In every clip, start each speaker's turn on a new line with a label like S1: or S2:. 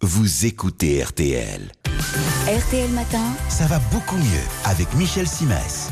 S1: vous écoutez RTL.
S2: RTL Matin,
S1: Ça va beaucoup mieux avec Michel Simès.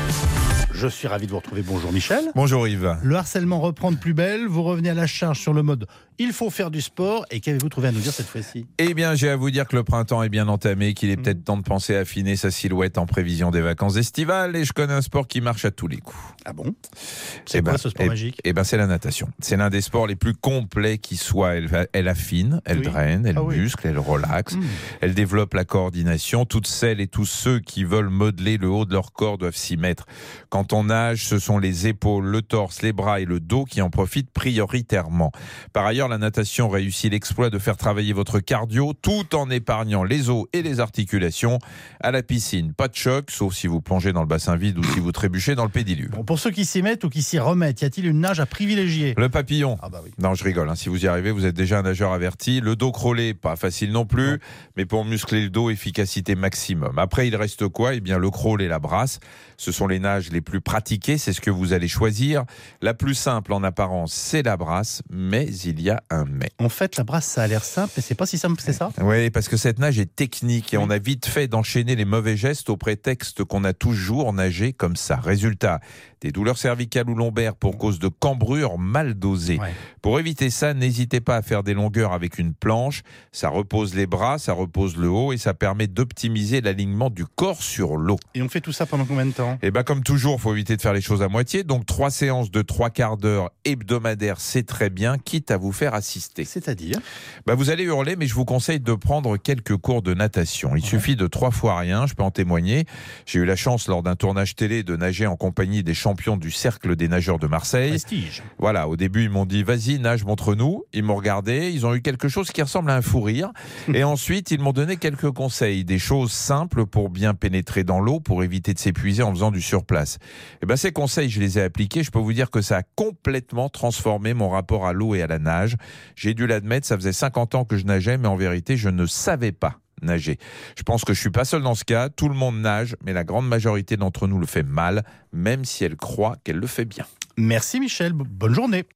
S3: Je suis ravi de vous retrouver. Bonjour Michel.
S4: Bonjour Yves.
S3: Le harcèlement reprend de plus belle. Vous revenez à la charge sur le mode il faut faire du sport. Et qu'avez-vous trouvé à nous dire cette fois-ci ?
S4: Eh bien, j'ai à vous dire que le printemps est bien entamé, qu'il est peut-être temps de penser à affiner sa silhouette en prévision des vacances estivales. Et je connais un sport qui marche à tous les coups.
S3: Ah bon ? C'est quoi ce sport magique ?
S4: Eh ben, c'est la natation. C'est l'un des sports les plus complets qui soit. Elle affine, elle draine, elle muscle, elle relaxe, elle développe la coordination. Toutes celles et tous ceux qui veulent modeler le haut de leur corps doivent s'y mettre. Quand on nage, ce sont les épaules, le torse, les bras et le dos qui en profitent prioritairement. Par ailleurs, la natation réussit l'exploit de faire travailler votre cardio tout en épargnant les os et les articulations. À la piscine, pas de choc, sauf si vous plongez dans le bassin vide ou si vous trébuchez dans le pédiluve.
S3: Bon, pour ceux qui s'y mettent ou qui s'y remettent, y a-t-il une nage à privilégier ?
S4: Le papillon.
S3: Ah bah oui.
S4: Non, je rigole. Si vous y arrivez, vous êtes déjà un nageur averti. Le dos crawlé, pas facile non plus. Non. Mais pour muscler le dos, efficacité maximum. Après, il reste quoi ? Eh bien, le crawl et la brasse. Ce sont les nages les plus pratiquées. C'est ce que vous allez choisir. La plus simple en apparence, c'est la brasse. Mais il y a un mais.
S3: En fait, la brasse, ça a l'air simple, mais c'est pas si simple, c'est ça ?
S4: Oui, parce que cette nage est technique et on a vite fait d'enchaîner les mauvais gestes au prétexte qu'on a toujours nagé comme ça. Résultat, des douleurs cervicales ou lombaires pour cause de cambrures mal dosées. Ouais. Pour éviter ça, n'hésitez pas à faire des longueurs avec une planche. Ça repose les bras, ça repose le haut et ça permet d'optimiser l'alignement du corps sur l'eau.
S3: Et on fait tout ça pendant combien de temps ?
S4: Eh bien, comme toujours, il faut éviter de faire les choses à moitié. Donc, 3 séances de 3/4 d'heure hebdomadaires, c'est très bien, quitte à vous faire assister.
S3: C'est-à-dire ?
S4: Vous allez hurler, mais je vous conseille de prendre quelques cours de natation. Il suffit de 3 fois rien, je peux en témoigner. J'ai eu la chance, lors d'un tournage télé, de nager en compagnie des champions du Cercle des nageurs de Marseille.
S3: Prestige.
S4: Voilà, au début, ils m'ont dit « Vas-y, nage, montre-nous ». Ils m'ont regardé, ils ont eu quelque chose qui ressemble à un fou rire. Et ensuite, ils m'ont donné quelques conseils, des choses simples pour bien pénétrer dans l'eau, pour éviter de s'épuiser en faisant du surplace. Et ces conseils, je les ai appliqués. Je peux vous dire que ça a complètement transformé mon rapport à l'eau et à la nage. J'ai dû l'admettre, ça faisait 50 ans que je nageais, mais en vérité, je ne savais pas nager. Je pense que je suis pas seul dans ce cas. Tout le monde nage, mais la grande majorité d'entre nous le fait mal, même si elle croit qu'elle le fait bien.
S3: Merci Michel, bonne journée.